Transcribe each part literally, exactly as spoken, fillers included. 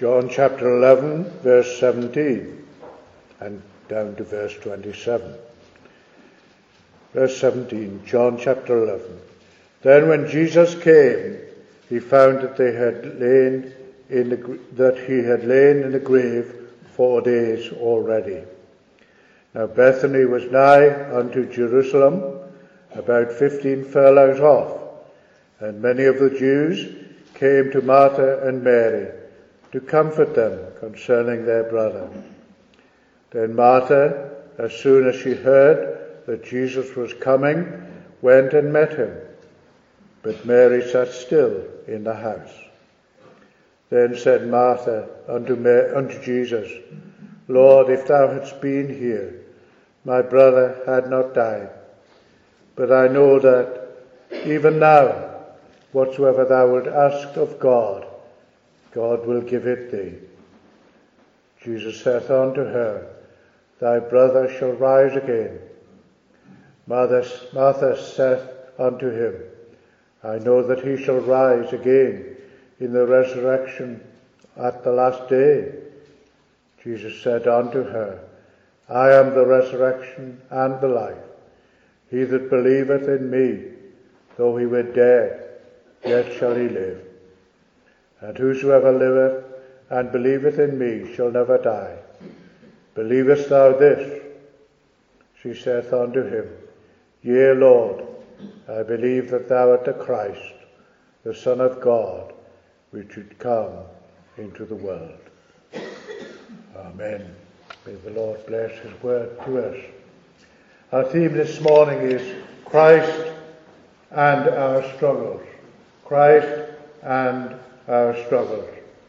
John chapter eleven, verse seventeen, and down to verse twenty-seven. Verse seventeen, John chapter eleven. Then when Jesus came, he found that they had lain in the, that he had lain in the grave four days already. Now Bethany was nigh unto Jerusalem, about fifteen furlongs off, and many of the Jews came to Martha and Mary to comfort them concerning their brother. Then Martha, as soon as she heard that Jesus was coming, went and met him, but Mary sat still in the house. Then said Martha unto, Mary, unto Jesus, Lord, if thou hadst been here, my brother had not died. But I know that even now, whatsoever thou wilt ask of God, God will give it thee. Jesus saith unto her, Thy brother shall rise again. Martha, Martha saith unto him, I know that he shall rise again in the resurrection at the last day. Jesus said unto her, I am the resurrection and the life. He that believeth in me, though he were dead, yet shall he live. And whosoever liveth and believeth in me shall never die. Believest thou this? She saith unto him, Yea, Lord, I believe that thou art the Christ, the Son of God, which should come into the world. Amen. May the Lord bless his word to us. Our theme this morning is Christ and our struggles. Christ and our struggles.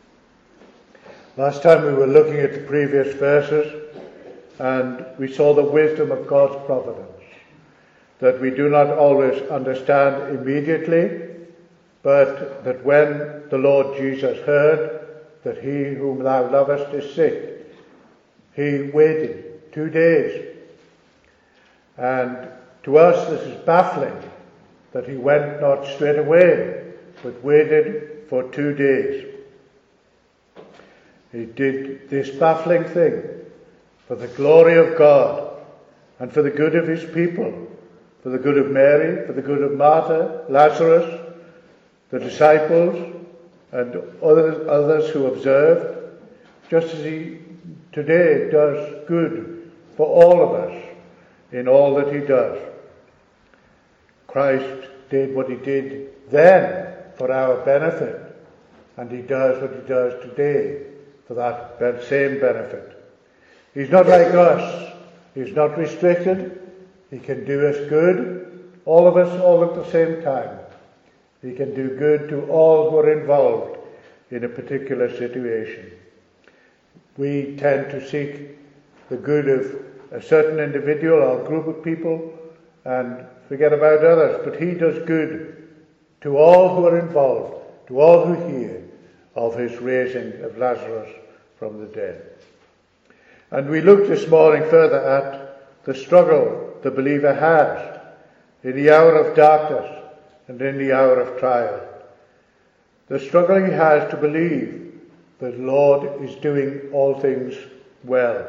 Last time we were looking at the previous verses and we saw the wisdom of God's providence, that we do not always understand immediately, but that when the Lord Jesus heard that he whom thou lovest is sick, he waited two days. And to us this is baffling, that he went not straight away, but waited for two days. He did this baffling thing for the glory of God and for the good of his people, for the good of Mary, for the good of Martha, Lazarus, the disciples, and others, others who observed, just as he today does good for all of us in all that he does. Christ did what he did then for our benefit, and he does what he does today for that same benefit. He's not like us. He's not restricted. He can do us good, all of us, all at the same time. He can do good to all who are involved in a particular situation. We tend to seek the good of a certain individual or group of people and forget about others, but he does good to all who are involved, to all who hear of his raising of Lazarus from the dead. And we look this morning further at the struggle the believer has in the hour of darkness and in the hour of trial. The struggle he has to believe that the Lord is doing all things well.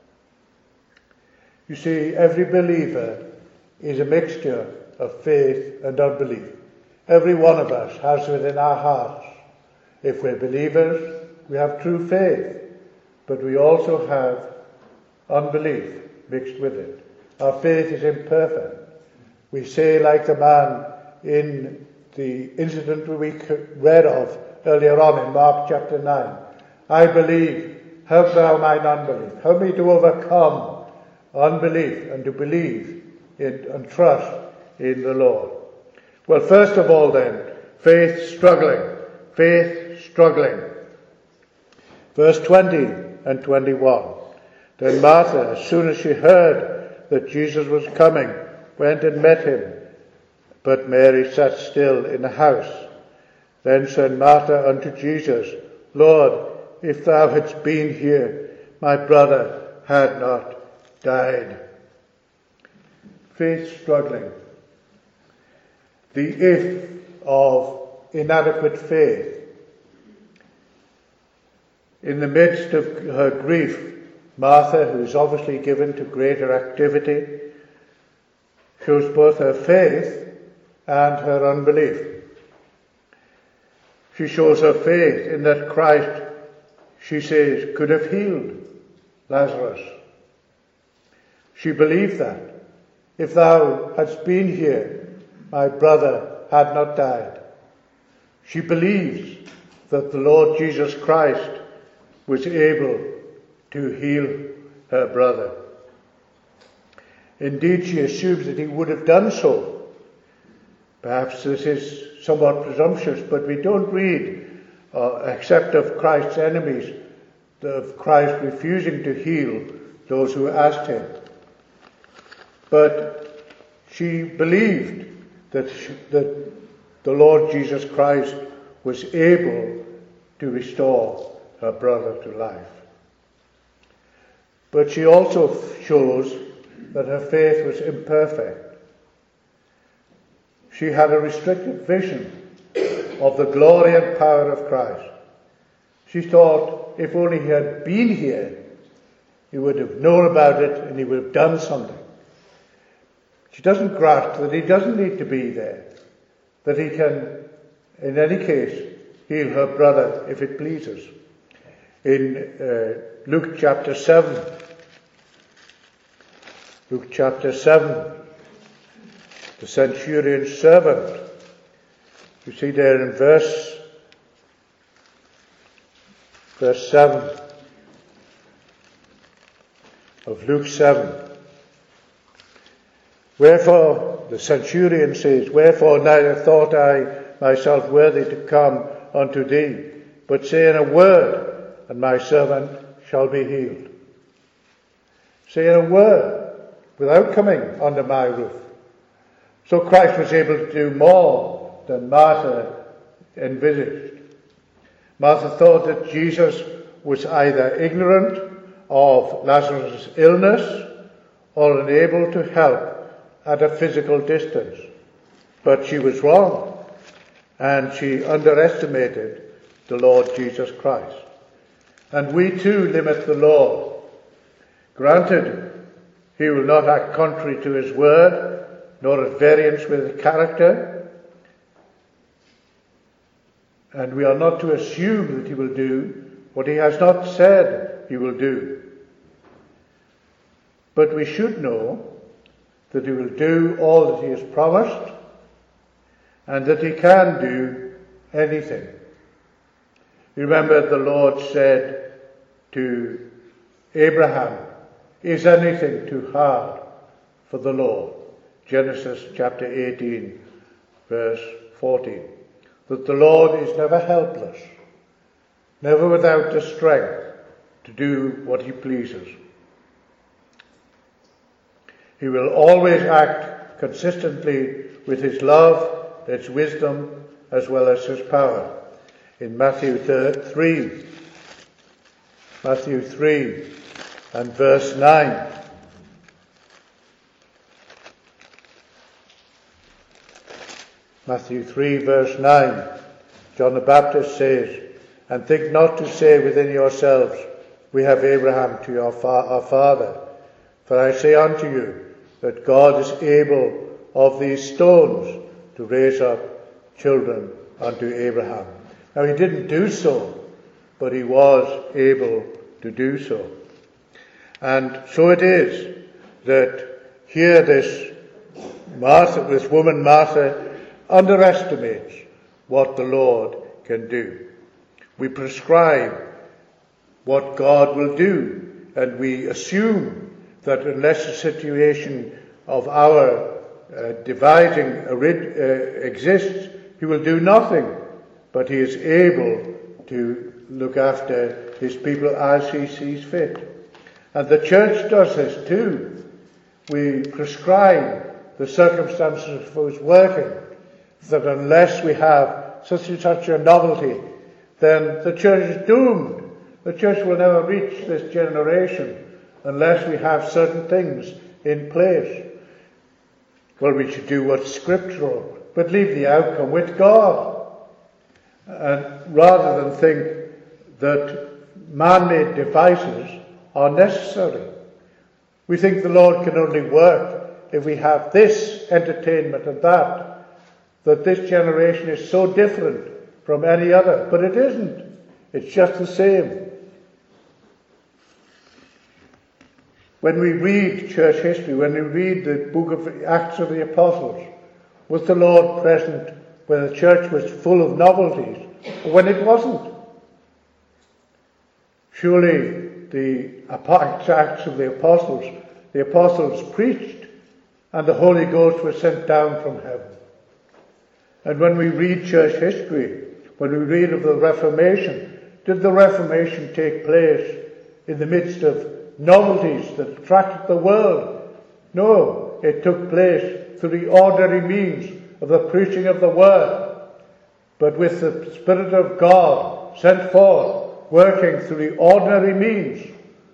You see, every believer is a mixture of faith and unbelief. Every one of us has within our hearts, if we're believers, we have true faith, but we also have unbelief mixed with it. Our faith is imperfect. We say, like the man in the incident we read of earlier on in Mark chapter nine, I believe, help thou mine unbelief. Help me to overcome unbelief and to believe in, and trust in the Lord. Well, first of all then, faith struggling. Faith struggling. Verse twenty and twenty-one. Then Martha, as soon as she heard that Jesus was coming, went and met him. But Mary sat still in the house. Then said Martha unto Jesus, Lord, if thou hadst been here, my brother had not died. Faith struggling. The if of inadequate faith. In the midst of her grief, Martha, who is obviously given to greater activity, shows both her faith and her unbelief. She shows her faith in that Christ, she says, could have healed Lazarus. She believed that. If thou hadst been here, my brother had not died. She believes that the Lord Jesus Christ was able to heal her brother. Indeed, she assumes that he would have done so. Perhaps this is somewhat presumptuous, but we don't read, uh, except of Christ's enemies, of Christ refusing to heal those who asked him. But she believed that, she, that the Lord Jesus Christ was able to restore her brother to life. But she also shows that her faith was imperfect. She had a restricted vision of the glory and power of Christ. She thought if only he had been here, he would have known about it and he would have done something. She doesn't grasp that he doesn't need to be there, that he can, in any case, heal her brother if it pleases. In uh, Luke chapter seven, Luke chapter seven, the centurion's servant, you see there in verse, verse seven of Luke seven. Wherefore, the centurion says, wherefore neither thought I myself worthy to come unto thee, but say in a word, and my servant shall be healed. Say in a word, without coming under my roof. So Christ was able to do more than Martha envisaged. Martha thought that Jesus was either ignorant of Lazarus' illness or unable to help at a physical distance. But she was wrong, and she underestimated the Lord Jesus Christ. And we too limit the Lord. Granted, he will not act contrary to his word, nor at variance with his character. And we are not to assume that he will do what he has not said he will do. But we should know that he will do all that he has promised, and that he can do anything. You remember the Lord said to Abraham, is anything too hard for the Lord? Genesis chapter eighteen, verse fourteen. That the Lord is never helpless, never without the strength to do what he pleases. He will always act consistently with his love, its wisdom, as well as his power. In Matthew three, Matthew three and verse nine. Matthew three verse nine, John the Baptist says, and think not to say within yourselves, we have Abraham to your fa- our father. For I say unto you, that God is able of these stones to raise up children unto Abraham. Now he didn't do so, but he was able to do so. And so it is that here this Martha, this woman Martha, underestimates what the Lord can do. We prescribe what God will do, and we assume that unless a situation of our uh, dividing uh, exists, he will do nothing, but he is able to look after his people as he sees fit. And the church does this too. We prescribe the circumstances for his working, that unless we have such and such a novelty, then the church is doomed. The church will never reach this generation unless we have certain things in place. Well, we should do what's scriptural, but leave the outcome with God. And rather than think that man-made devices are necessary. We think the Lord can only work if we have this entertainment and that, that this generation is so different from any other. But it isn't. It's just the same. When we read church history, when we read the book of Acts of the Apostles, was the Lord present when the church was full of novelties, or when it wasn't? Surely the Acts of the Apostles, the Apostles preached, and the Holy Ghost was sent down from heaven. And when we read church history, when we read of the Reformation, did the Reformation take place in the midst of novelties that attracted the world? No, it took place through the ordinary means of the preaching of the Word, but with the Spirit of God sent forth, working through the ordinary means.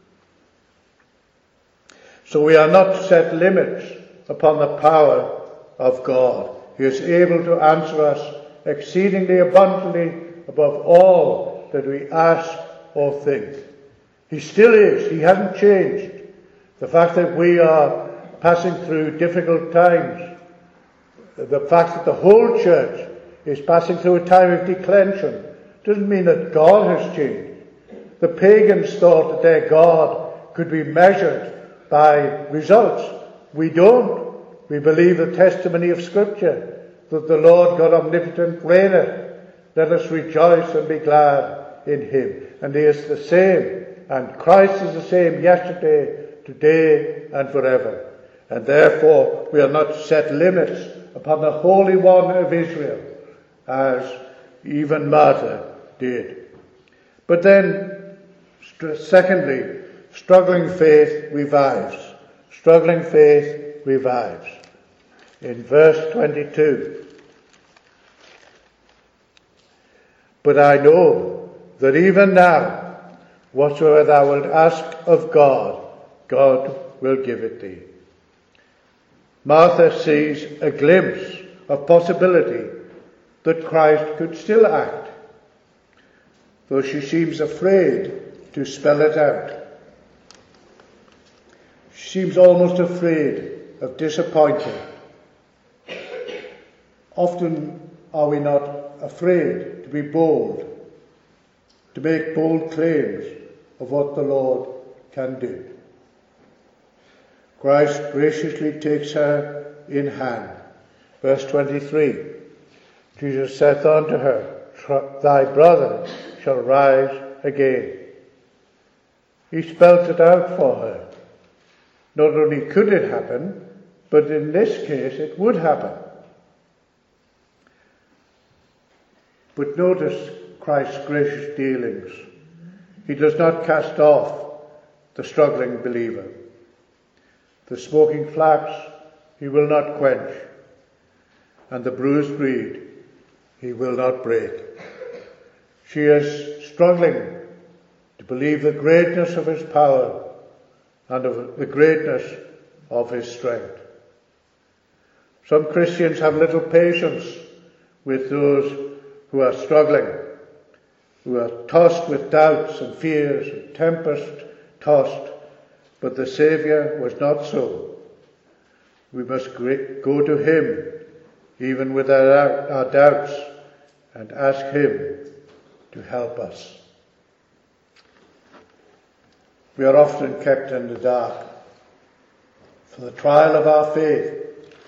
So we are not to set limits upon the power of God. He is able to answer us exceedingly abundantly above all that we ask or think. He still is. He hasn't changed. The fact that we are passing through difficult times, the fact that the whole church is passing through a time of declension, doesn't mean that God has changed. The pagans thought that their God could be measured by results. We don't. We believe the testimony of Scripture that the Lord God omnipotent reigneth. Let us rejoice and be glad in him. And he is the same. And Christ is the same yesterday, today, and forever. And therefore we are not to set limits upon the Holy One of Israel, as even Martha did. But then, secondly, struggling faith revives. Struggling faith revives. In verse twenty-two, but I know that even now, whatsoever thou wilt ask of God, God will give it thee. Martha sees a glimpse of possibility that Christ could still act, though she seems afraid to spell it out. She seems almost afraid of disappointing. Often are we not afraid to be bold, to make bold claims of what the Lord can do. Christ graciously takes her in hand. Verse twenty-three, Jesus saith unto her, thy brother shall rise again. He spelt it out for her. Not only could it happen, but in this case it would happen. But notice Christ's gracious dealings. He does not cast off the struggling believer. The smoking flax he will not quench, and the bruised reed he will not break. She is struggling to believe the greatness of his power and of the greatness of his strength. Some Christians have little patience with those who are struggling, who are tossed with doubts and fears and tempest-tossed, but the Saviour was not so. We must go to him, even with our, our doubts, and ask him to help us. We are often kept in the dark for the trial of our faith.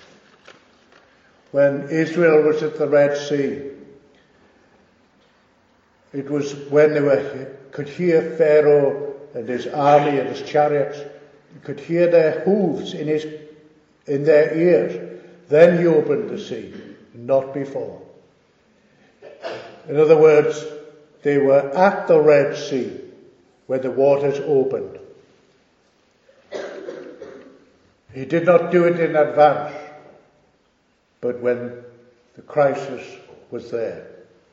When Israel was at the Red Sea, it was when they were, could hear Pharaoh and his army and his chariots, you could hear their hooves in his in their ears. Then he opened the sea, not before. In other words, they were at the Red Sea where the waters opened. He did not do it in advance, but when the crisis was there.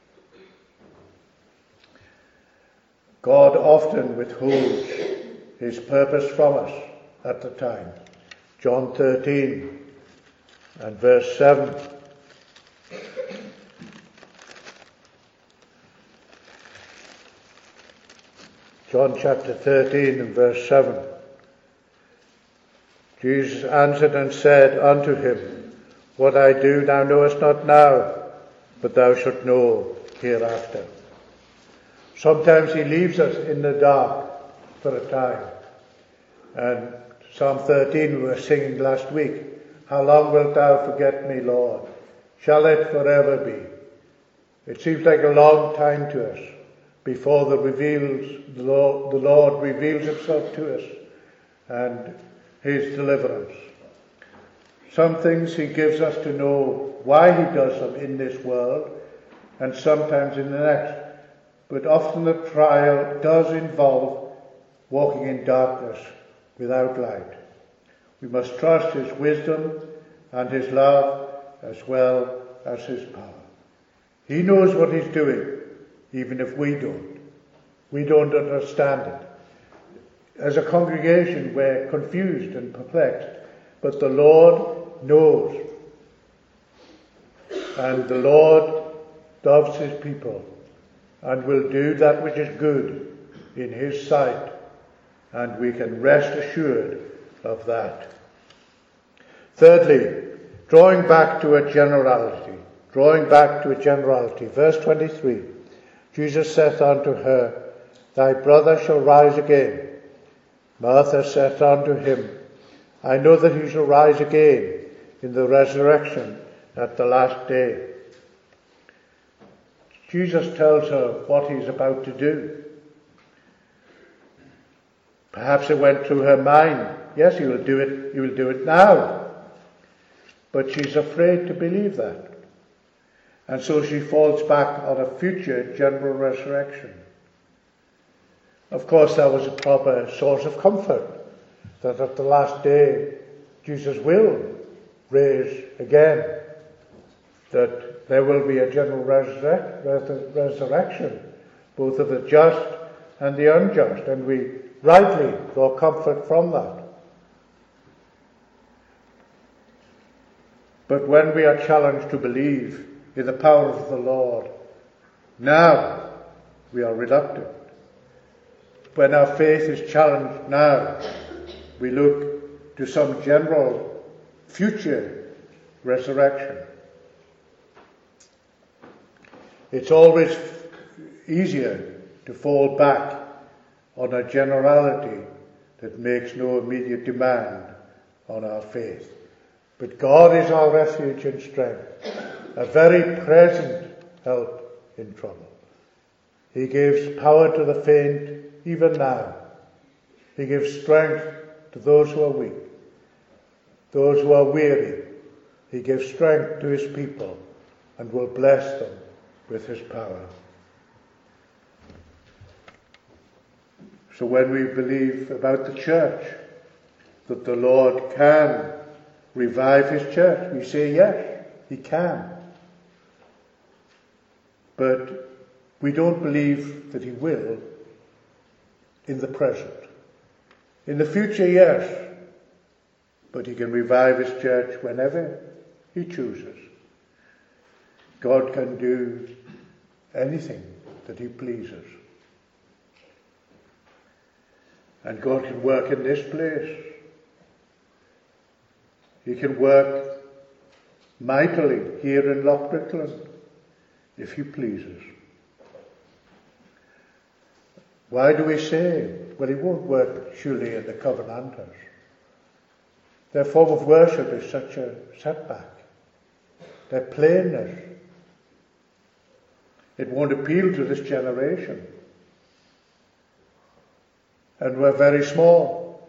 God often withholds his purpose from us at the time. John thirteen and verse seven. John chapter thirteen and verse seven. Jesus answered and said unto him, What I do thou knowest not now, but thou shalt know hereafter. Sometimes he leaves us in the dark for a time. And Psalm thirteen we were singing last week, How long wilt thou forget me, Lord? Shall it forever be? It seems like a long time to us before the, reveals, the, Lord, the Lord reveals himself to us and his deliverance. Some things he gives us to know why he does them in this world and sometimes in the next. But often the trial does involve walking in darkness without light. We must trust his wisdom and his love as well as his power. He knows what he's doing, even if we don't. We don't understand it. As a congregation, we're confused and perplexed, but the Lord knows. And the Lord loves his people and will do that which is good in his sight, and we can rest assured of that. Thirdly, drawing back to a generality, drawing back to a generality. Verse twenty-three, Jesus saith unto her, Thy brother shall rise again. Martha saith unto him, I know that he shall rise again in the resurrection at the last day. Jesus tells her what he's about to do. Perhaps it went through her mind, yes, he will do it, he will do it now. But she's afraid to believe that. And so she falls back on a future general resurrection. Of course, that was a proper source of comfort, that at the last day Jesus will raise again, that there will be a general resurrect, res- resurrection, both of the just and the unjust, and we rightly draw comfort from that. But when we are challenged to believe in the power of the Lord, now we are reluctant. When our faith is challenged now, we look to some general future resurrection. It's always easier to fall back on a generality that makes no immediate demand on our faith. But God is our refuge and strength, a very present help in trouble. He gives power to the faint even now. He gives strength to those who are weak, those who are weary. He gives strength to his people and will bless them with his power. So when we believe about the church, that the Lord can revive his church, we say yes, he can. But we don't believe that he will in the present. In the future, yes, but he can revive his church whenever he chooses. God can do anything that he pleases. And God can work in this place. He can work mightily here in Lochbrickland if he pleases. Why do we say, well, he won't work surely in the Covenanters? Their form of worship is such a setback. Their plainness. It won't appeal to this generation. And we're very small.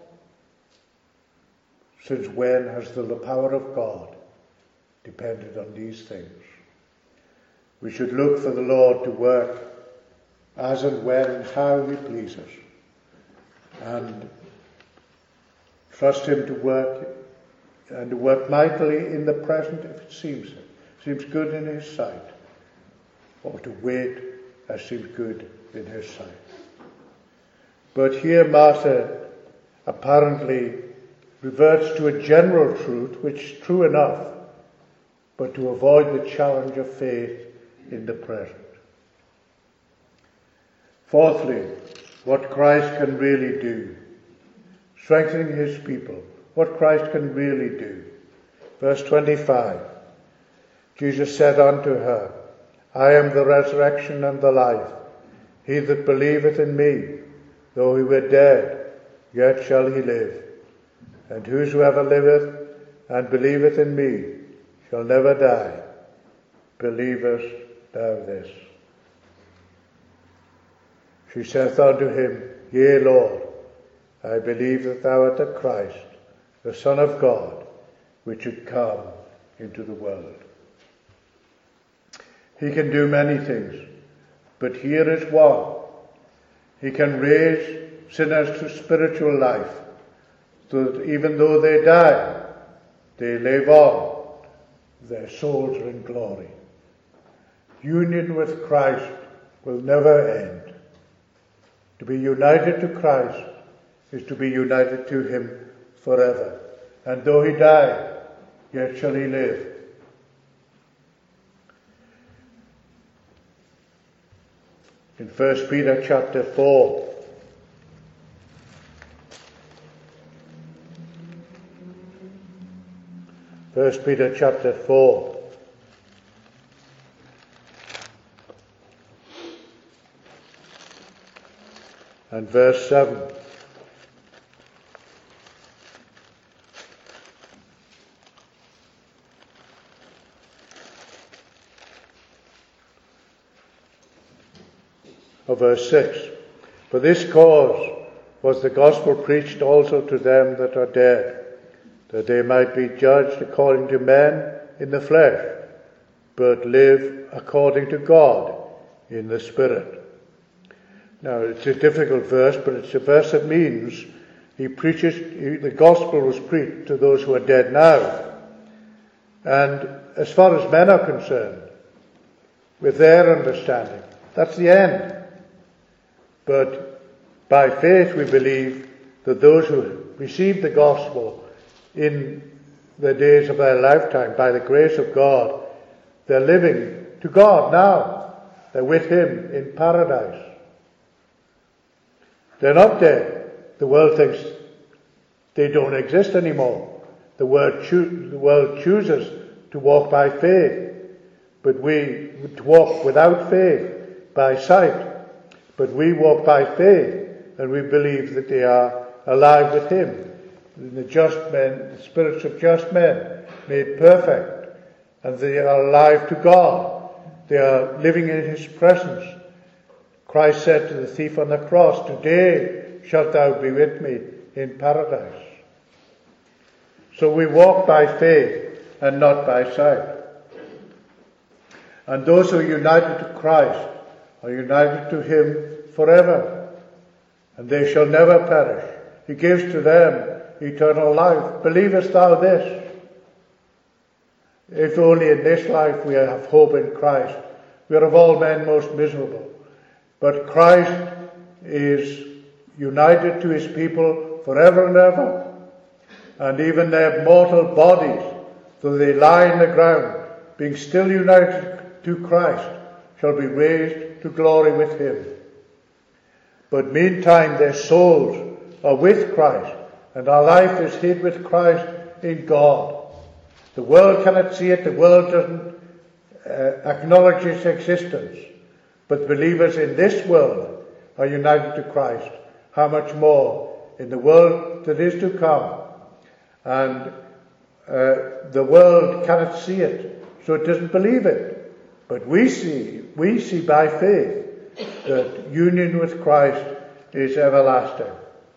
Since when has the power of God depended on these things? We should look for the Lord to work as and when and how he pleases, and trust him to work and to work mightily in the present if it seems it seems good in his sight, or to wait as seems good in his sight. But here Martha apparently reverts to a general truth, which is true enough, but to avoid the challenge of faith in the present. Fourthly, what Christ can really do. Strengthening his people, what Christ can really do. Verse twenty-five, Jesus said unto her, I am the resurrection and the life. He that believeth in me, though he were dead, yet shall he live. And whosoever liveth and believeth in me shall never die. Believest thou this? She saith unto him, Yea, Lord, I believe that thou art the Christ, the Son of God, which should come into the world. He can do many things, but here is one. He can raise sinners to spiritual life, so that even though they die, they live on. Their souls are in glory. Union with Christ will never end. To be united to Christ is to be united to him forever. And though he die, yet shall he live. In First Peter chapter four, First Peter chapter four, and verse seven. Of verse six. For this cause was the gospel preached also to them that are dead, that they might be judged according to men in the flesh, but live according to God in the Spirit. Now, it's a difficult verse, but it's a verse that means he preaches, he, the gospel was preached to those who are dead now. And as far as men are concerned, with their understanding, that's the end. But by faith we believe that those who received the gospel in the days of their lifetime, by the grace of God, they're living to God now. They're with him in paradise. They're not dead. The world thinks they don't exist anymore. The world, choo- the world chooses to walk by faith, but we to walk without faith, by sight. But we walk by faith, and we believe that they are alive with him. The just men, the spirits of just men, made perfect, and they are alive to God. They are living in his presence. Christ said to the thief on the cross, Today shalt thou be with me in paradise. So we walk by faith and not by sight. And those who are united to Christ are united to him forever, and they shall never perish. He gives to them eternal life. Believest thou this? If only in this life we have hope in Christ. We are of all men most miserable. But Christ is united to his people forever and ever. And even their mortal bodies, though they lie in the ground, being still united to Christ, shall be raised to glory with him. But meantime their souls are with Christ, and our life is hid with Christ in God. The world cannot see it, the world doesn't uh, acknowledge its existence. But believers in this world are united to Christ. How much more in the world that is to come? And uh, the world cannot see it, so it doesn't believe it. But we see, we see by faith that union with Christ is everlasting.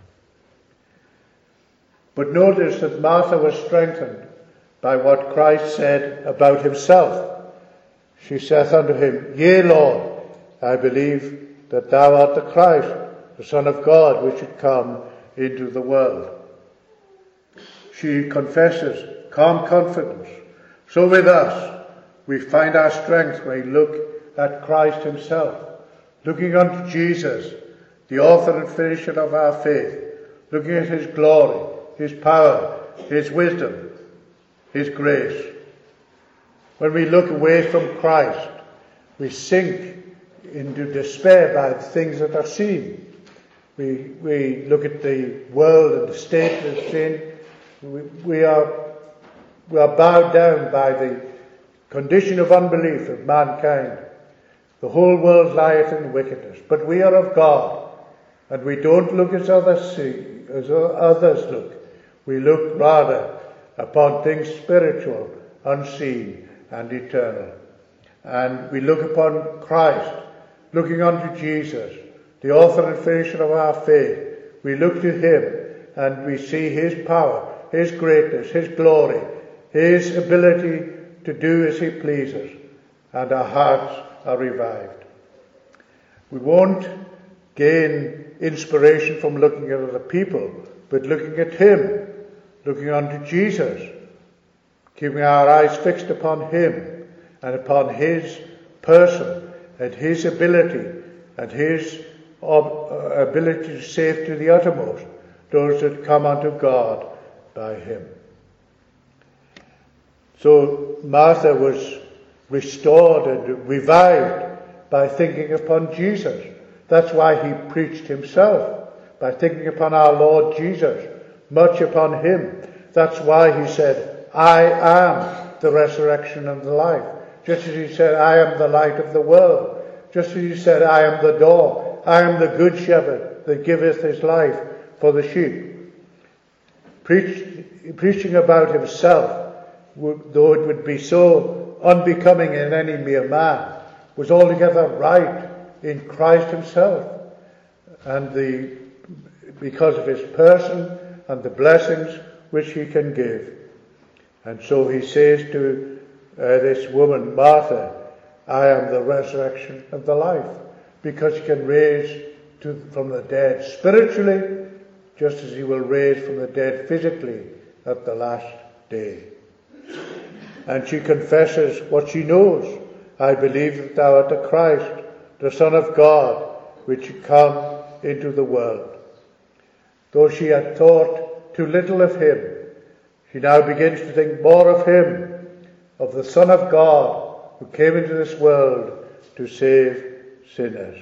But notice that Martha was strengthened by what Christ said about himself. She saith unto him, Yea, Lord, I believe that thou art the Christ, the Son of God, which should come into the world. She confesses calm confidence. So with us, we find our strength when we look at Christ himself, looking unto Jesus, the author and finisher of our faith, looking at his glory, his power, his wisdom, his grace. When we look away from Christ, we sink into despair by the things that are seen. We, we look at the world and the state of sin. We, we, are, we are bowed down by the condition of unbelief of mankind. The whole world lieth in wickedness. But we are of God, and we don't look as others see, as others look. We look rather upon things spiritual, unseen, and eternal. And we look upon Christ, looking unto Jesus, the author and finisher of our faith. We look to him, and we see his power, his greatness, his glory, his ability to do as he pleases, and our hearts are revived. We won't gain inspiration from looking at other people, but looking at him, looking unto Jesus, keeping our eyes fixed upon him and upon his person and his ability and his ability to save to the uttermost those that come unto God by him. So Martha was restored and revived by thinking upon Jesus. That's why he preached himself, by thinking upon our Lord Jesus, much upon him. That's why he said, I am the resurrection and the life. Just as he said, I am the light of the world. Just as he said, I am the door. I am the good shepherd that giveth his life for the sheep. Preach, preaching about himself, though it would be so unbecoming in any mere man, was altogether right in Christ himself, and the because of his person and the blessings which he can give. And so he says to uh, this woman, Martha, I am the resurrection and the life, because he can raise to, from the dead spiritually, just as he will raise from the dead physically at the last day. And she confesses what she knows. I believe that thou art the Christ, the Son of God, which should come into the world. Though she had thought too little of him, she now begins to think more of him, of the Son of God, who came into this world to save sinners.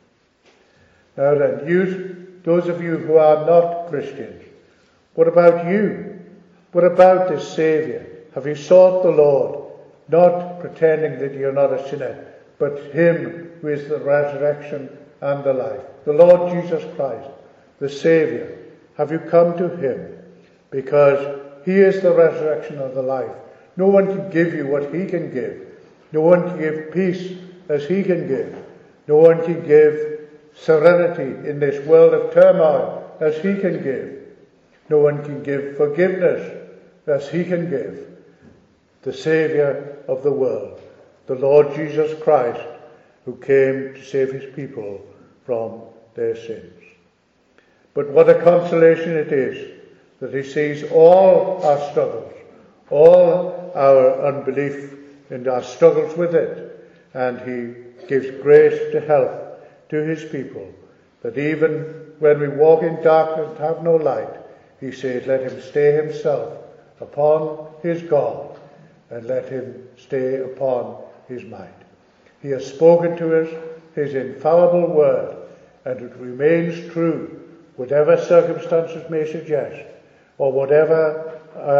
Now then, you, those of you who are not Christians, what about you? What about this Saviour? Have you sought the Lord, not pretending that you're not a sinner, but him who is the resurrection and the life, the Lord Jesus Christ, the Saviour? Have you come to him? Because he is the resurrection of the life. No one can give you what he can give. No one can give peace as he can give. No one can give serenity in this world of turmoil as he can give. No one can give forgiveness as he can give. The Saviour of the world, the Lord Jesus Christ, who came to save his people from their sins. But what a consolation it is that he sees all our struggles, all our unbelief and our struggles with it, and he gives grace to help to his people, that even when we walk in darkness and have no light, he says, let him stay himself upon his God, and let him stay upon his might. He has spoken to us his infallible word, and it remains true, whatever circumstances may suggest, or whatever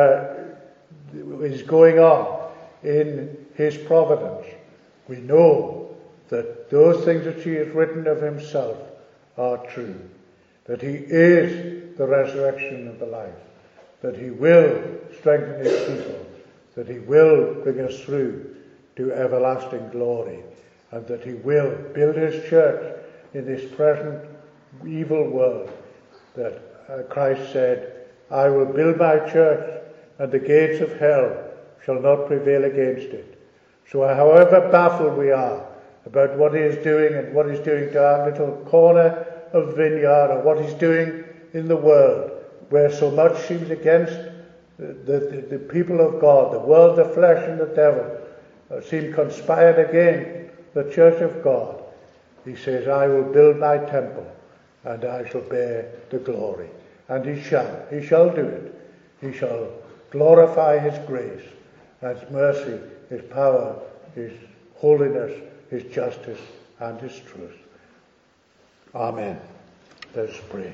uh, is going on in his providence. We know that those things that he has written of himself are true, that he is the resurrection and the life, that he will strengthen his people, that he will bring us through to everlasting glory, and that he will build his church in this present evil world, that uh, Christ said, I will build my church, and the gates of hell shall not prevail against it. So however baffled we are about what he is doing and what he's doing to our little corner of vineyard, or what he's doing in the world, where so much seems against the, the, the people of God, the world, the flesh, and the devil, uh, seem conspired against the church of God. He says, I will build my temple, and I shall bear the glory. And he shall. He shall do it. He shall glorify his grace, his mercy, his power, his holiness, his justice, and his truth. Amen. Let us pray.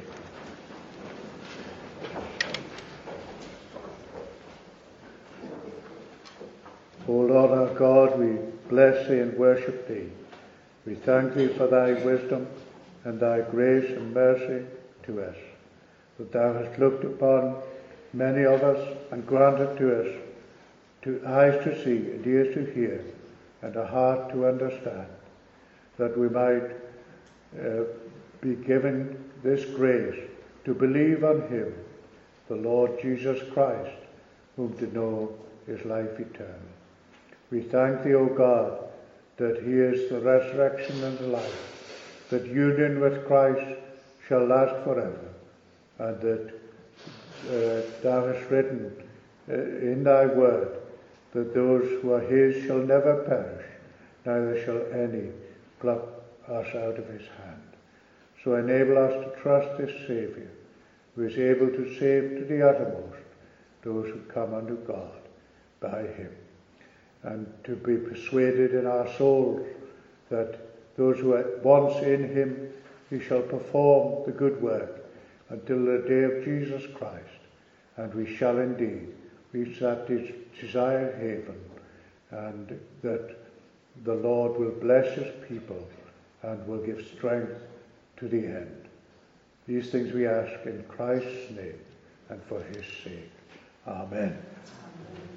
O Lord our God, we bless thee and worship thee. We thank thee for thy wisdom and thy grace and mercy to us, that thou hast looked upon many of us and granted to us to eyes to see and ears to hear and a heart to understand, that we might uh, be given this grace to believe on him, the Lord Jesus Christ, whom to know is life eternal. We thank thee, O God, that he is the resurrection and the life, that union with Christ shall last forever, and that uh, thou hast written uh, in thy word that those who are his shall never perish, neither shall any pluck us out of his hand. So enable us to trust this Saviour, who is able to save to the uttermost those who come unto God by him, and to be persuaded in our souls that those who are once in him, he shall perform the good work until the day of Jesus Christ, and we shall indeed reach that desired haven, and that the Lord will bless his people and will give strength to the end. These things we ask in Christ's name and for his sake. Amen.